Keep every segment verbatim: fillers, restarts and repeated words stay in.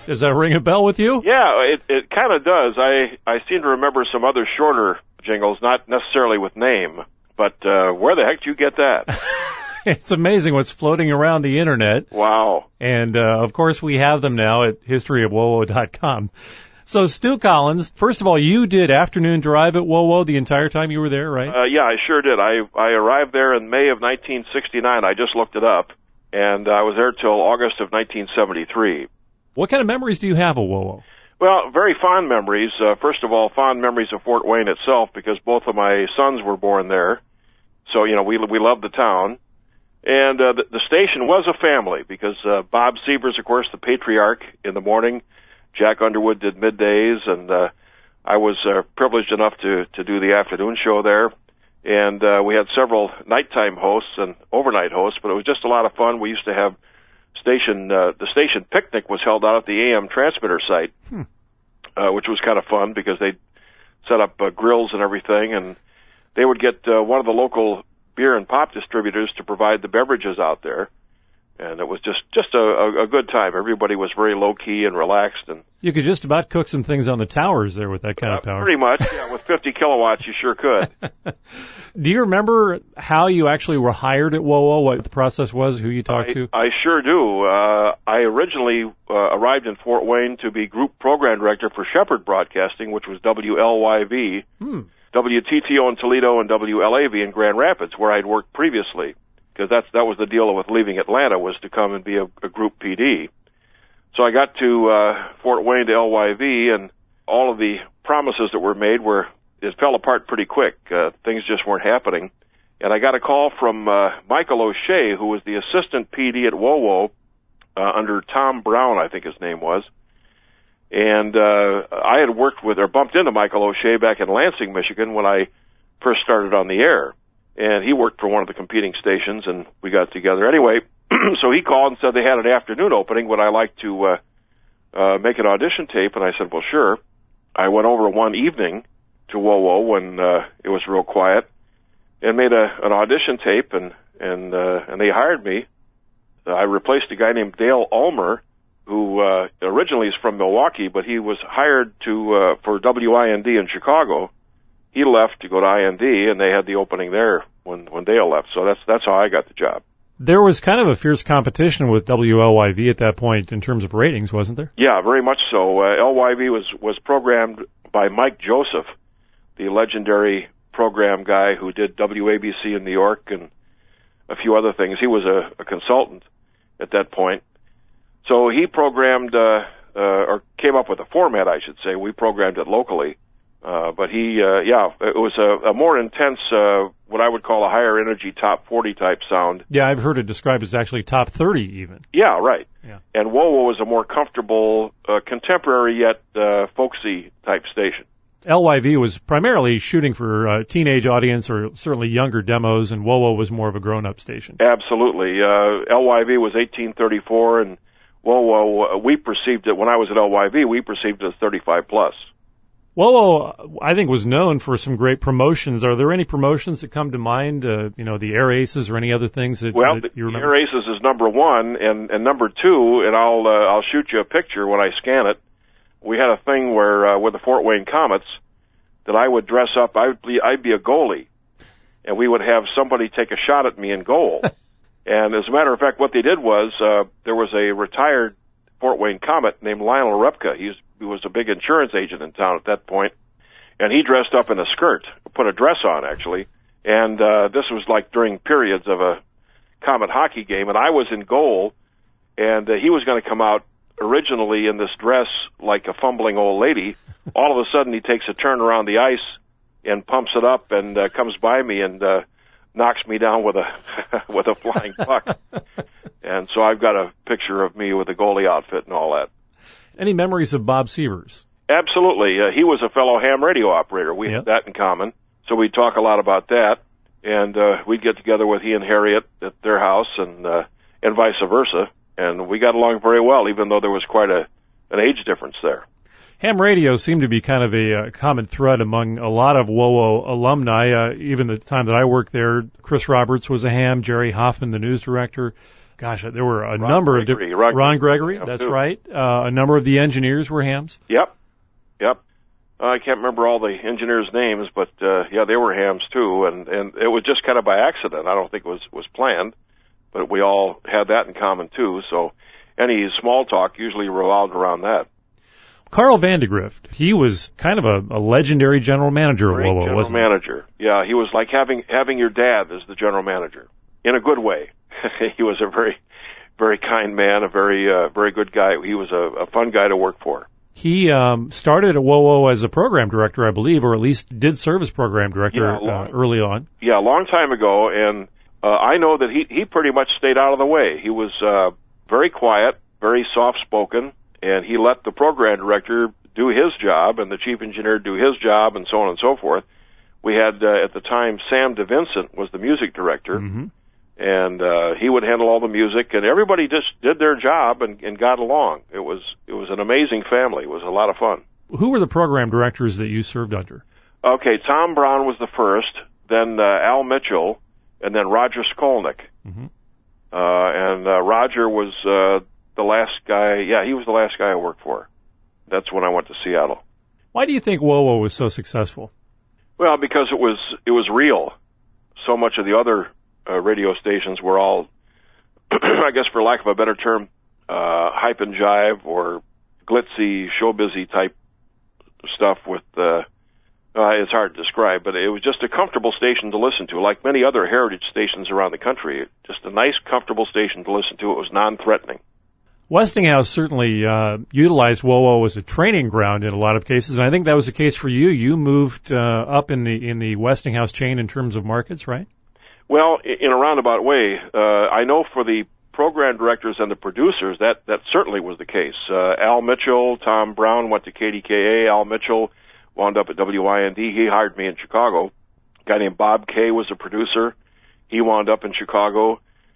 Does that ring a bell with you? Yeah, it it kind of does. I I seem to remember some other shorter jingles, not necessarily with name, but uh, where the heck did you get that? It's amazing what's floating around the internet. Wow. And, uh, of course, we have them now at history of wowo dot com. So, Stu Collins, first of all, you did afternoon drive at WoWo the entire time you were there, right? Uh, yeah, I sure did. I I arrived there in May of nineteen sixty-nine. I just looked it up, and I was there till August of nineteen seventy-three. What kind of memories do you have of WoWo? Well, very fond memories. Uh, first of all, fond memories of Fort Wayne itself, because both of my sons were born there. So, you know, we we loved the town. And uh, the, the station was a family, because uh, Bob Sievers, of course, the patriarch in the morning. Jack Underwood did middays, and uh, I was uh, privileged enough to, to do the afternoon show there. And uh, we had several nighttime hosts and overnight hosts, but it was just a lot of fun. We used to have station, uh, the station picnic was held out at the A M transmitter site, hmm. uh, which was kind of fun because they'd set up uh, grills and everything, and they would get uh, one of the local beer and pop distributors to provide the beverages out there. And it was just, just a, a, a good time. Everybody was very low-key and relaxed. And you could just about cook some things on the towers there with that kind uh, of power. Pretty much, yeah. With fifty kilowatts, you sure could. Do you remember how you actually were hired at WoWo, what the process was, who you talked I, to? I sure do. Uh, I originally uh, arrived in Fort Wayne to be group program director for Shepherd Broadcasting, which was W L Y V, hmm. W T T O in Toledo, and W L A V in Grand Rapids, where I'd worked previously. Because that's that was the deal with leaving Atlanta, was to come and be a, a group P D. So I got to uh, Fort Wayne to L Y V, and all of the promises that were made were it fell apart pretty quick. Uh, things just weren't happening, and I got a call from uh, Michael O'Shea, who was the assistant P D at WoWo uh, under Tom Brown, I think his name was. And uh, I had worked with or bumped into Michael O'Shea back in Lansing, Michigan, when I first started on the air. And he worked for one of the competing stations, and we got together. Anyway, so he called and said they had an afternoon opening. Would I like to uh, uh, make an audition tape? And I said, well, sure. I went over one evening to WoWo when uh, it was real quiet and made a, an audition tape, and and uh, and they hired me. Uh, I replaced a guy named Dale Ulmer, who uh, originally is from Milwaukee, but he was hired to uh, for W I N D in Chicago. He left to go to I N D, and they had the opening there when, when Dale left. So that's that's how I got the job. There was kind of a fierce competition with W L Y V at that point in terms of ratings, wasn't there? Yeah, very much so. Uh, L Y V was, was programmed by Mike Joseph, the legendary program guy who did W A B C in New York and a few other things. He was a, a consultant at that point. So he programmed, uh, uh, or came up with a format, I should say. We programmed it locally. Uh, but he, uh, yeah, it was a, a more intense, uh, what I would call a higher energy top forty type sound. Yeah, I've heard it described as actually top thirty even. Yeah, right. Yeah. And WoWo was a more comfortable, uh, contemporary yet, uh, folksy type station. L Y V was primarily shooting for a teenage audience or certainly younger demos, and WoWo was more of a grown-up station. Absolutely. Uh, L Y V was eighteen thirty-four, and WoWo, uh, we perceived it, when I was at L Y V, we perceived it as thirty-five plus. WoWo, I think, was known for some great promotions. Are there any promotions that come to mind, uh, you know, the Air Aces or any other things that, well, that you remember? remember? Air Aces is number one, and, and number two, and I'll uh, I'll shoot you a picture when I scan it. We had a thing where, uh, with the Fort Wayne Comets, that I would dress up, I'd be, I'd be a goalie, and we would have somebody take a shot at me in goal. And as a matter of fact, what they did was, uh, there was a retired Fort Wayne Comet named Lionel Repka. He's He was a big insurance agent in town at that point, and he dressed up in a skirt, put a dress on, actually, and uh, this was like during periods of a Comet hockey game, and I was in goal, and uh, he was going to come out originally in this dress like a fumbling old lady. All of a sudden, he takes a turn around the ice and pumps it up and uh, comes by me and uh, knocks me down with a with a flying puck. And so I've got a picture of me with a goalie outfit and all that. Any memories of Bob Sievers? Absolutely. Uh, he was a fellow ham radio operator. We yep. had that in common. So we'd talk a lot about that. And uh, we'd get together with he and Harriet at their house and uh, and vice versa. And we got along very well, even though there was quite a an age difference there. Ham radio seemed to be kind of a uh, common thread among a lot of WoWo alumni. Uh, even the time that I worked there, Chris Roberts was a ham, Jerry Hoffman, the news director. gosh, there were a Ron number Gregory, of different... Ron, Ron Gregory, yeah, that's too. right. Uh, a number of the engineers were hams. Yep, yep. Uh, I can't remember all the engineers' names, but uh, yeah, they were hams too, and and it was just kind of by accident. I don't think it was was planned, but we all had that in common too. So any small talk usually revolved around that. Carl Vandegrift, he was kind of a, a legendary general manager Great of Wowo, general wasn't he? manager. Yeah, he was like having having your dad as the general manager in a good way. He was a very very kind man, a very uh, very good guy. He was a, a fun guy to work for. He um, started at Wowo as a program director, I believe, or at least did serve as program director Yeah, long- uh, early on. Yeah, a long time ago, and uh, I know that he he pretty much stayed out of the way. He was uh, very quiet, very soft spoken, and he let the program director do his job and the chief engineer do his job, and so on and so forth. We had uh, at the time Sam DeVincent was the music director. Mm-hmm. And uh, he would handle all the music, and everybody just did their job and, and got along. It was it was an amazing family. It was a lot of fun. Who were the program directors that you served under? Okay, Tom Brown was the first, then uh, Al Mitchell, and then Roger Skolnick. Mm-hmm. Uh, and uh, Roger was uh, the last guy. Yeah, he was the last guy I worked for. That's when I went to Seattle. Why do you think Wowo was so successful? Well, because it was it was real. So much of the other Uh, radio stations were all, I guess for lack of a better term, uh, hype and jive or glitzy, showbizy type stuff with, uh, uh, it's hard to describe, but it was just a comfortable station to listen to, like many other heritage stations around the country. Just a nice, comfortable station to listen to. It was non-threatening. Westinghouse certainly uh, utilized Wowo as a training ground in a lot of cases, and I think that was the case for you. You moved uh, up in the in the Westinghouse chain in terms of markets, right? Well, in a roundabout way, uh, I know for the program directors and the producers, that, that certainly was the case. Uh, Al Mitchell, Tom Brown went to K D K A. Al Mitchell wound up at W I N D. He hired me in Chicago. A guy named Bob Kay was a producer. He wound up in Chicago.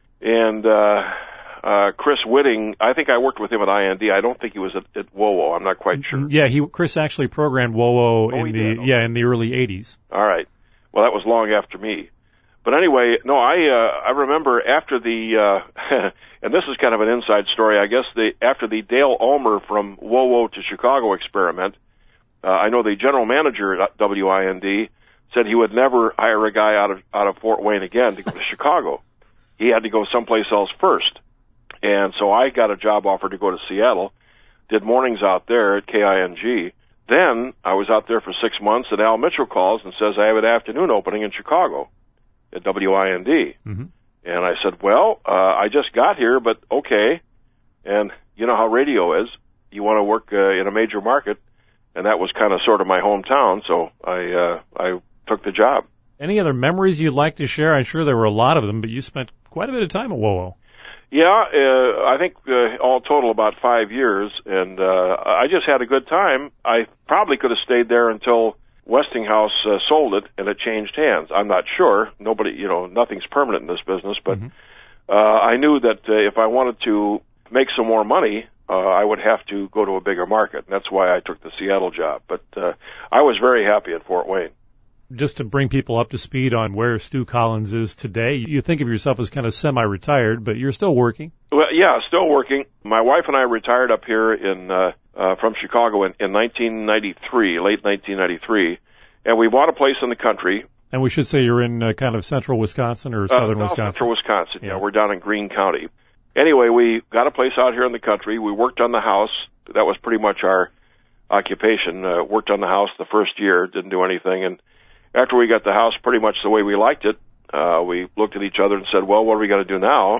And uh, uh, Chris Whitting, I think I worked with him at I N D. I don't think he was at, at Wowo. I'm not quite sure. Yeah, he Chris actually programmed Wowo Oh, in he the did? Okay. yeah in the early eighties. All right. Well, that was long after me. But anyway, no, I uh, I remember after the uh, and this is kind of an inside story, I guess. The after the Dale Ulmer from Wowo to Chicago experiment, uh, I know the general manager at W I N D said he would never hire a guy out of out of Fort Wayne again to go to Chicago. He had to go someplace else first, and so I got a job offer to go to Seattle. Did mornings out there at K I N G. Then I was out there for six months, and Al Mitchell calls and says I have an afternoon opening in Chicago at W I N D. Mm-hmm. And I said, well, uh, I just got here, but okay. And you know how radio is. You want to work uh, in a major market, and that was kind of sort of my hometown, so I uh, I took the job. Any other memories you'd like to share? I'm sure there were a lot of them, but you spent quite a bit of time at Wowo. Yeah, uh, I think uh, all total about five years, and uh, I just had a good time. I probably could have stayed there until Westinghouse uh, sold it and it changed hands. I'm not sure. Nobody, you know, nothing's permanent in this business, but Mm-hmm. uh, I knew that uh, if I wanted to make some more money, uh, I would have to go to a bigger market. And that's why I took the Seattle job. But uh, I was very happy at Fort Wayne. Just to bring people up to speed on where Stu Collins is today, you think of yourself as kind of semi-retired, but you're still working. Well, yeah, still working. My wife and I retired up here in uh, uh, from Chicago in, in nineteen ninety-three, late nineteen ninety-three, and we bought a place in the country. And we should say you're in uh, kind of central Wisconsin or southern uh, Wisconsin. Central Wisconsin, yeah. Yeah. We're down in Greene County. Anyway, we got a place out here in the country. We worked on the house. That was pretty much our occupation. Uh, worked on the house the first year, didn't do anything, and after we got the house pretty much the way we liked it, uh, we looked at each other and said, well, what are we going to do now?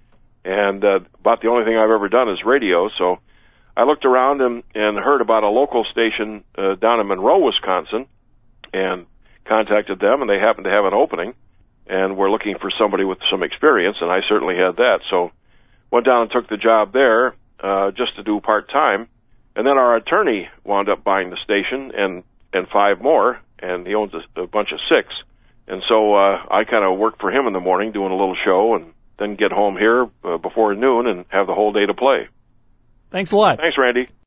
And uh, about the only thing I've ever done is radio, so I looked around and, and heard about a local station uh, down in Monroe, Wisconsin, and contacted them, and they happened to have an opening, and were looking for somebody with some experience, and I certainly had that. So went down and took the job there uh, just to do part-time, and then our attorney wound up buying the station and, and five more, and he owns a, a bunch of six. And so uh, I kind of worked for him in the morning doing a little show and then get home here uh, before noon and have the whole day to play. Thanks a lot. Thanks, Randy.